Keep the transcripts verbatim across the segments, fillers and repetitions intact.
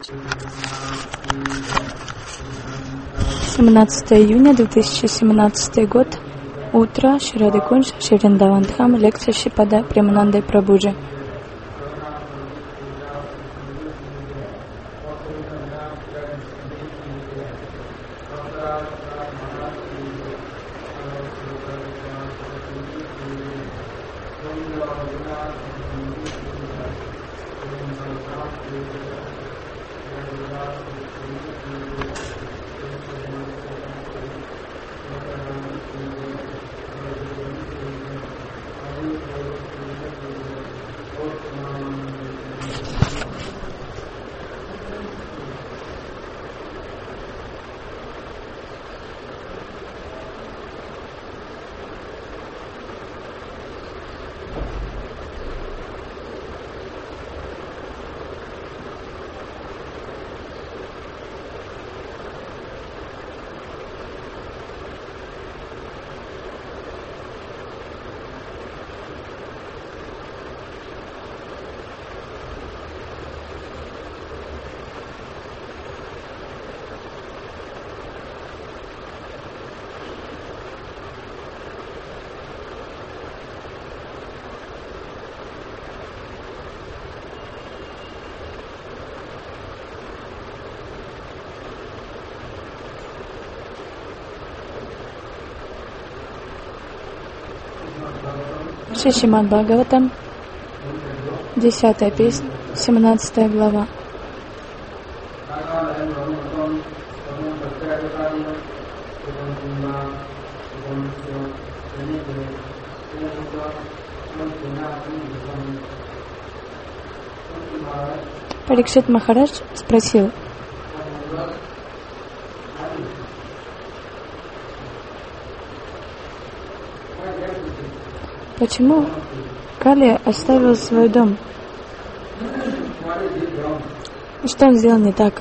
семнадцатое июня две тысячи семнадцатый год. Утро. Шри Радикунж, Шри Вриндаван Дхам. Лекция Шрипада Премананды Прабхуджи. Шримад Бхагаватам, десятая песня, семнадцатая глава. Парикшит Махарадж спросил: почему Кали оставил свой дом? И что он сделал не так?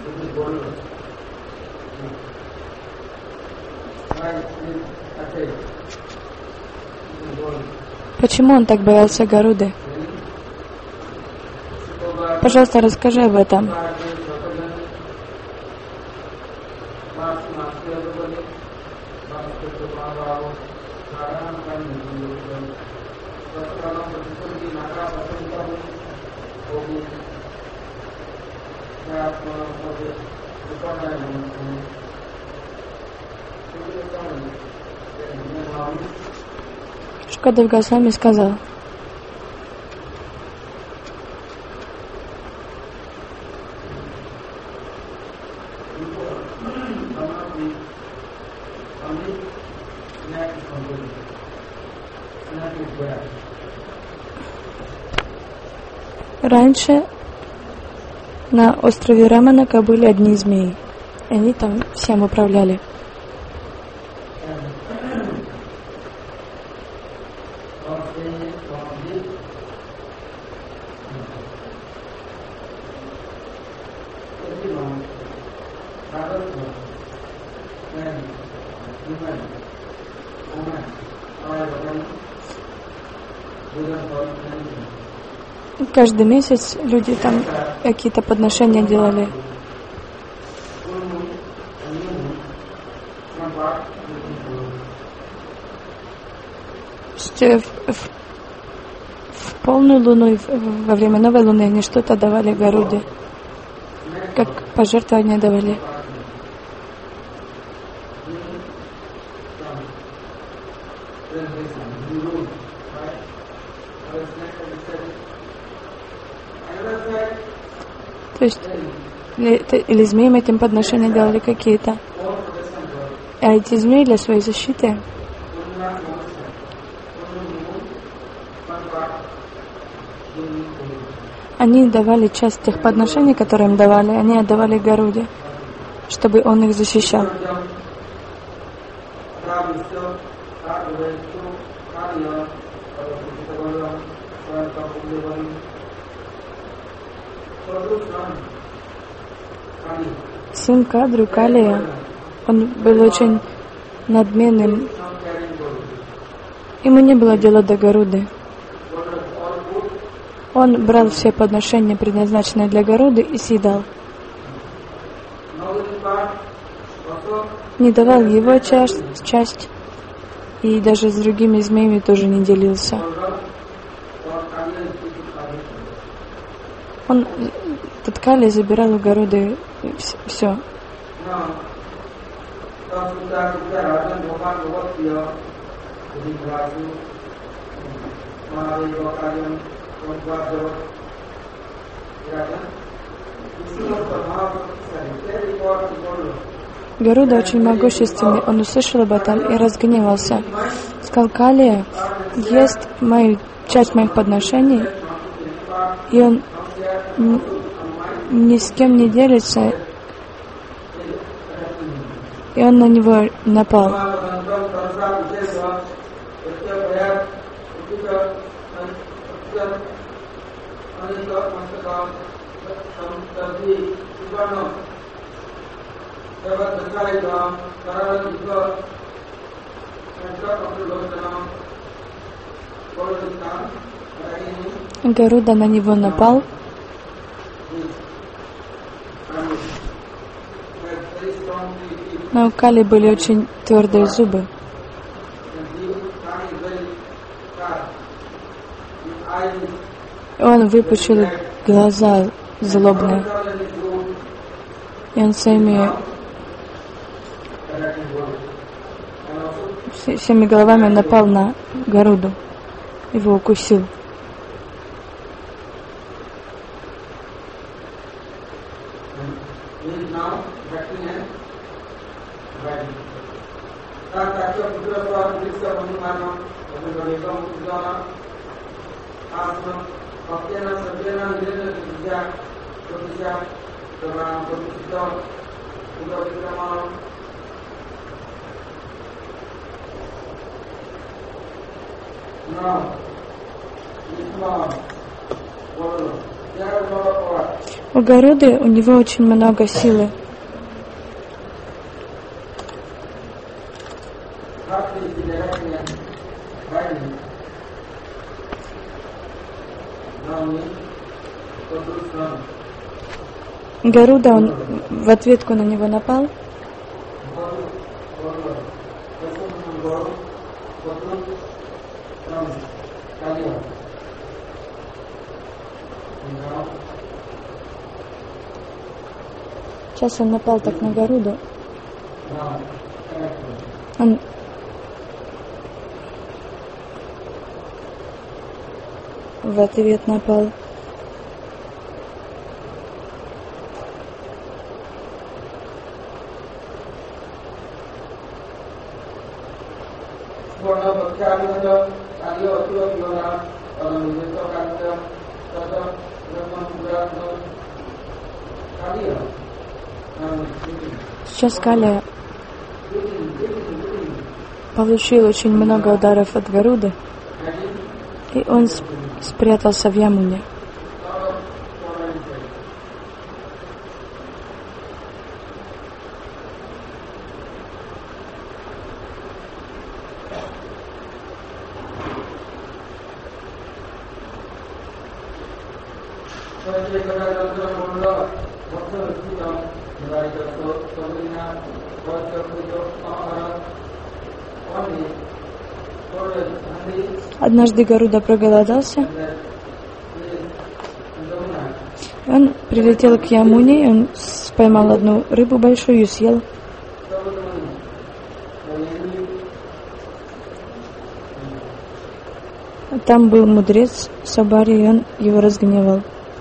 Почему он так боялся Гаруды? Пожалуйста, расскажи об этом. Шукадев Госвами сказал: раньше на острове Раманака были одни змеи. И они там всем управляли. Каждый месяц люди там какие-то подношения делали. В, в, в полную луну и в, во время новой луны они что-то давали Гаруде, как пожертвования давали. То есть или, или змеям этим подношения делали какие-то. А эти змеи для своей защиты они давали часть тех подношений, которые им давали, они отдавали Гаруде, чтобы он их защищал. Сын Кадру, Калия, он был очень надменным. Ему не было дела до Гаруды. Он брал все подношения, предназначенные для Гаруды, и съедал. не давал его часть, часть, и даже с другими змеями тоже не делился. Он, этот Кали, забирал у Гаруды все. Гаруда очень могущественный, он услышал об этом и разгневался. Сказал: Кали ест мою, часть моих подношений, и он ни с кем не делится, и он на него напал. Гаруда на него напал. Но у Кали были очень твердые зубы. Он выпучил глаза злобные. И он своими всеми головами напал на Гаруду. Его укусил. У Гаруды, у него очень много силы. Гаруда, он в ответку на него напал. Сейчас он напал так на Гаруду. Он в ответ напал. Сейчас Кали получил очень много ударов от Гаруды, и он спрятался в Ямуне. Однажды Гаруда проголодался. Он прилетел к Ямуне, он поймал одну рыбу большую и съел. Там был мудрец Сабари, и он его разгневал.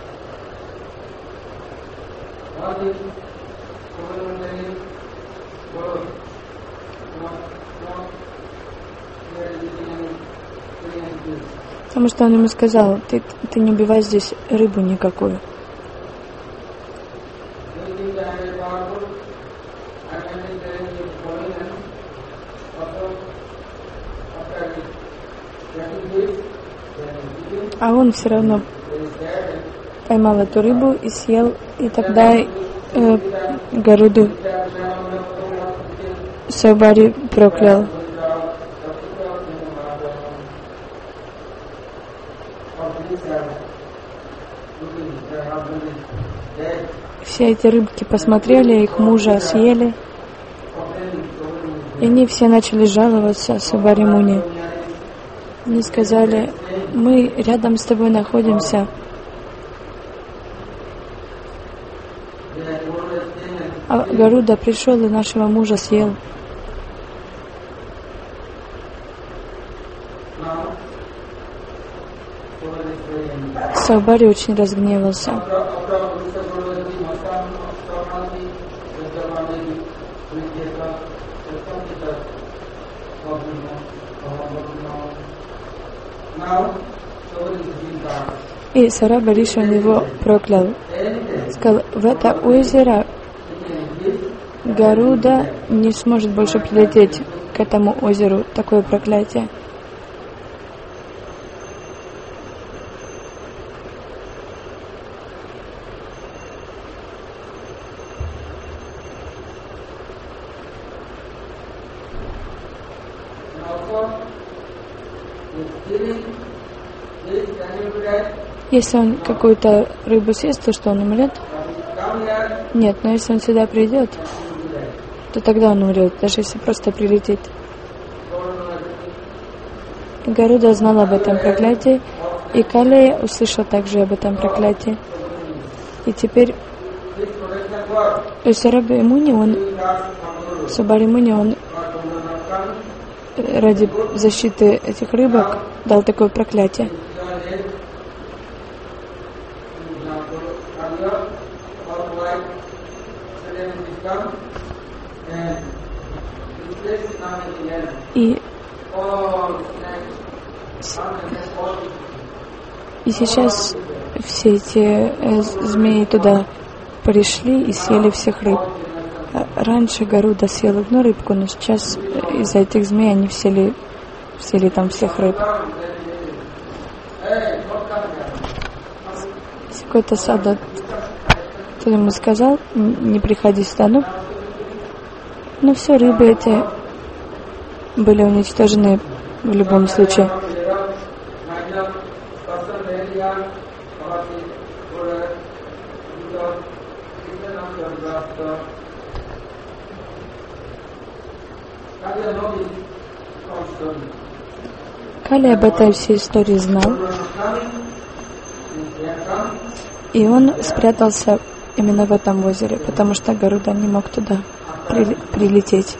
Потому что он ему сказал: ты, ты не убивай здесь рыбу никакую. А он все равно поймал эту рыбу и съел, и тогда э, Гаруду Сабари проклял. все эти рыбки посмотрели, их мужа съели. И они все начали жаловаться Сабари Муни. Они сказали: мы рядом с тобой находимся. А Гаруда пришел и нашего мужа съел. Сабари очень разгневался. И Сараба Ришан его проклял. Сказал: в это озеро Гаруда не сможет больше прилететь к этому озеру. Такое проклятие. Если он какую-то рыбу съест, то что, он умрет? Нет, но если он сюда придет, то тогда он умрет, даже если просто прилетит. И Гаруда знал об этом проклятии, и Калия услышал также об этом проклятии. И теперь Сараби Муни, он, Сабари Муни, он ради защиты этих рыбок дал такое проклятие. И, и сейчас все эти э, змеи туда пришли и съели всех рыб. Раньше Гаруда съел одну рыбку, но сейчас из-за этих змей они съели, съели там всех рыб. Если какой-то садат, кто ему сказал: не приходи сюда, ну, но все рыбы эти были уничтожены в любом случае. Кали об этой всей истории знал, и он спрятался именно в этом озере, потому что Гаруда не мог туда при- прилететь.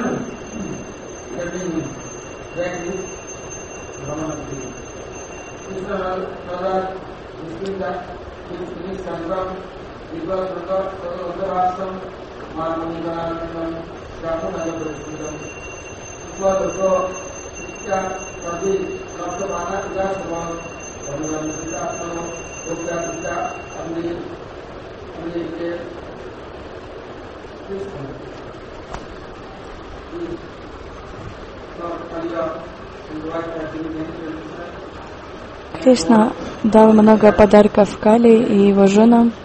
Кришна дал много подарков Кали и его женам.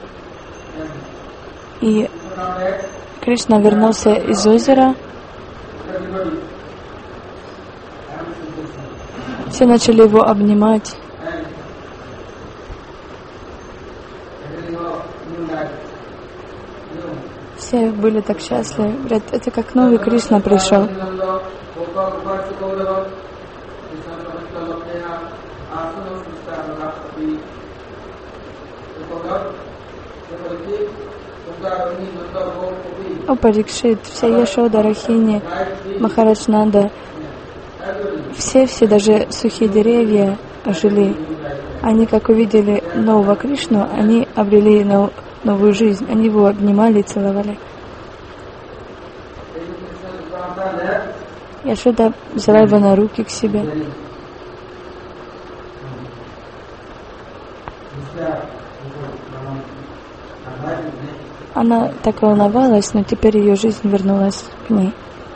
И Кришна вернулся из озера. Все начали его обнимать. Все были так счастливы. Говорят, это как новый Кришна пришел. О Парикшит, все Яшода, Рахини, Махарадж Нанда, все-все, даже сухие деревья ожили. Они, как увидели нового Кришну, они обрели нов- новую жизнь. Они его обнимали и целовали. Яшода взяла его на руки к себе. Она так волновалась, но теперь ее жизнь вернулась к ней.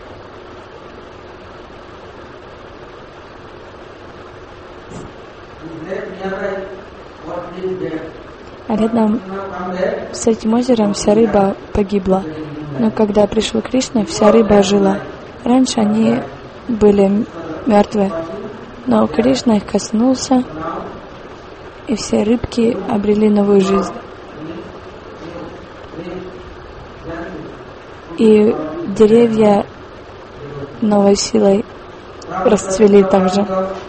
А рядом с этим озером вся рыба погибла. Но когда пришел Кришна, вся рыба ожила. Раньше они были мертвы, но Кришна их коснулся, и все рыбки обрели новую жизнь. И деревья новой силой расцвели также.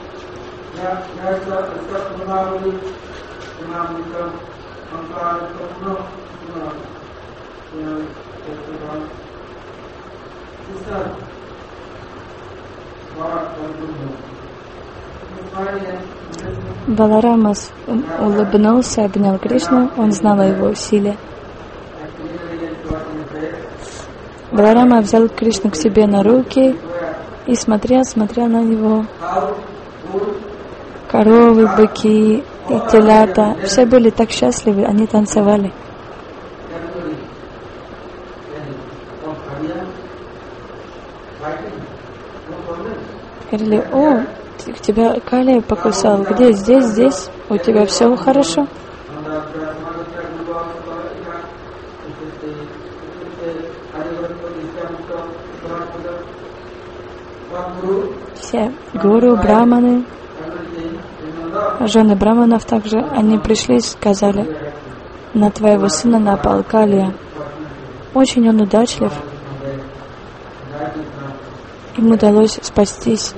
Баларама улыбнулся, обнял Кришну, он знал о его силе. Баларама взял Кришну к себе на руки и смотрел, смотрел на него. Коровы, быки и телята, все были так счастливы, они танцевали. Говорили: о, тебя Калия покусал. Где? Здесь, здесь. У тебя все хорошо? Все гуру, браманы, жены браманов также, они пришли и сказали: на твоего сына напал Калия. Очень он удачлив. Им удалось спастись.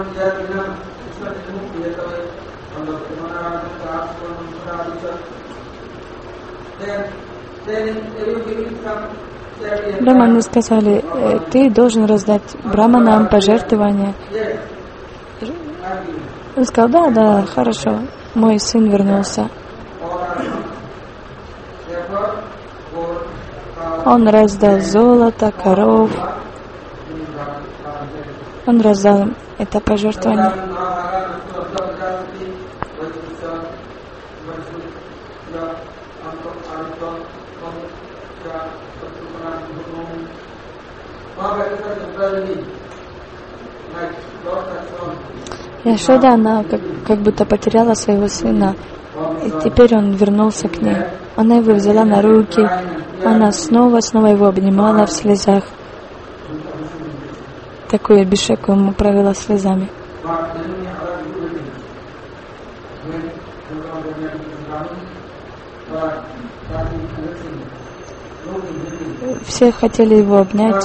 Браманы сказали: ты должен раздать браманам пожертвования. Он сказал: да, да, хорошо, мой сын вернулся. Он раздал золото, коров. Он раздал им это пожертвование. Яшода, она как, как будто потеряла своего сына, и теперь он вернулся к ней. Она его взяла на руки, она снова, снова его обнимала в слезах. Такую абишеку ему провела слезами. Все хотели его обнять.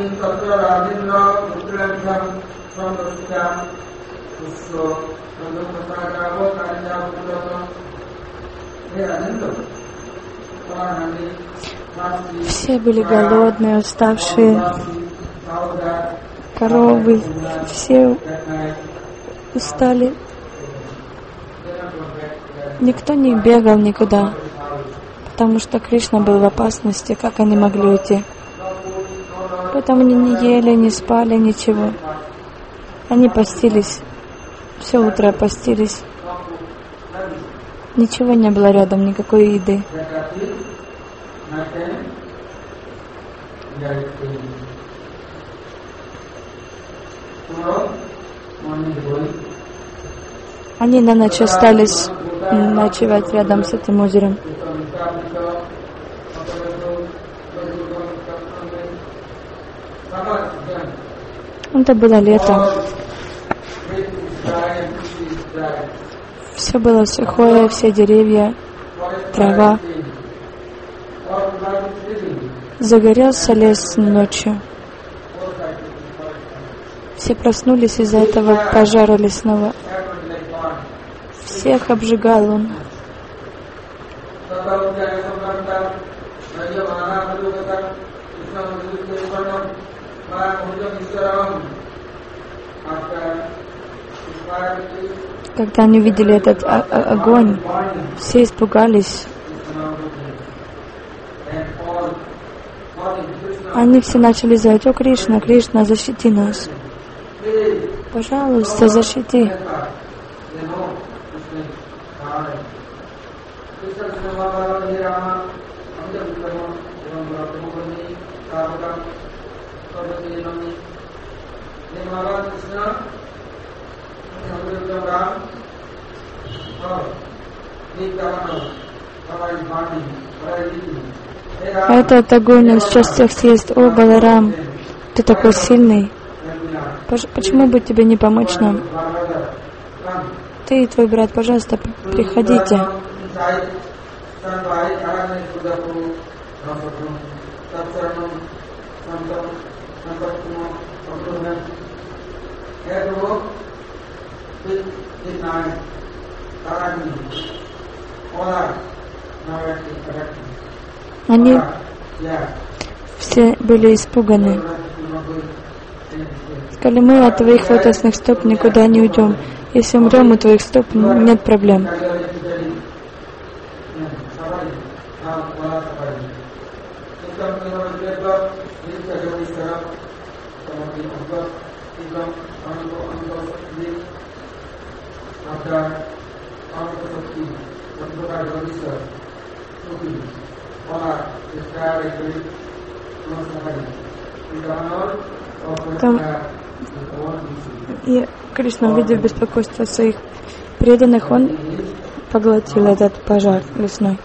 Все были голодные, уставшие. Коровы, все устали. Никто не бегал никуда, потому что Кришна был в опасности, как они могли уйти. Поэтому они не ели, не спали, ничего. Они постились, все утро постились. Ничего не было рядом, никакой еды. Они на ночь остались ночевать рядом с этим озером. Это было лето. Все было сухое, все деревья, трава. Загорелся лес ночью. Все проснулись из-за этого пожара лесного. Всех обжигал он. Когда они увидели этот о- о- огонь, все испугались. Они все начали звать: о, Кришна, Кришна, защити нас. Пожалуйста, защити. А этот огонь, он сейчас всех съест. О, Баларам, ты такой сильный. Почему бы тебе не помочь нам? Ты и твой брат, пожалуйста, приходите. Они все были испуганы. Сказали, мы от твоих лотосных стоп никуда не уйдем. Если умрем, у твоих стоп нет проблем. Там и Кришна, увидев беспокойство своих преданных, он поглотил этот пожар лесной.